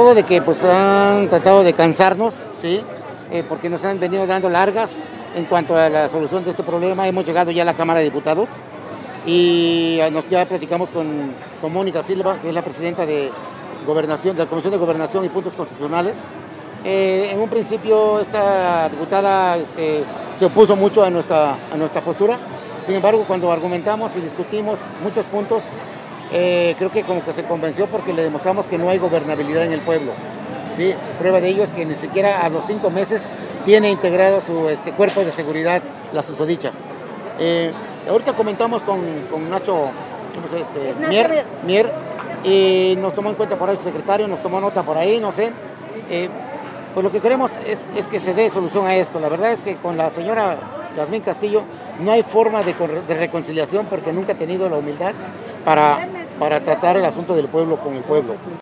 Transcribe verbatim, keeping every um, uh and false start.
todo de que pues han tratado de cansarnos, ¿sí? Eh, porque nos han venido dando largas en cuanto a la solución de este problema. Hemos llegado ya a la Cámara de Diputados y nos, ya platicamos con, con Mónica Silva, que es la presidenta de Gobernación, de la Comisión de Gobernación y Puntos Constitucionales. Eh, en un principio esta diputada este, se opuso mucho a nuestra, a nuestra postura. Sin embargo, cuando argumentamos y discutimos muchos puntos, eh, creo que como que se convenció porque le demostramos que no hay gobernabilidad en el pueblo. ¿Sí? Prueba de ello es que ni siquiera a los cinco meses tiene integrado su este, cuerpo de seguridad, la susodicha. Eh, ahorita comentamos con, con Nacho, ¿cómo se este? Mier, Mier, y nos tomó en cuenta por ahí su secretario, nos tomó nota por ahí, no sé. Eh, pues lo que queremos es, es que se dé solución a esto. La verdad es que con la señora Yasmín Castillo no hay forma de, de reconciliación porque nunca ha tenido la humildad para, para tratar el asunto del pueblo con el pueblo.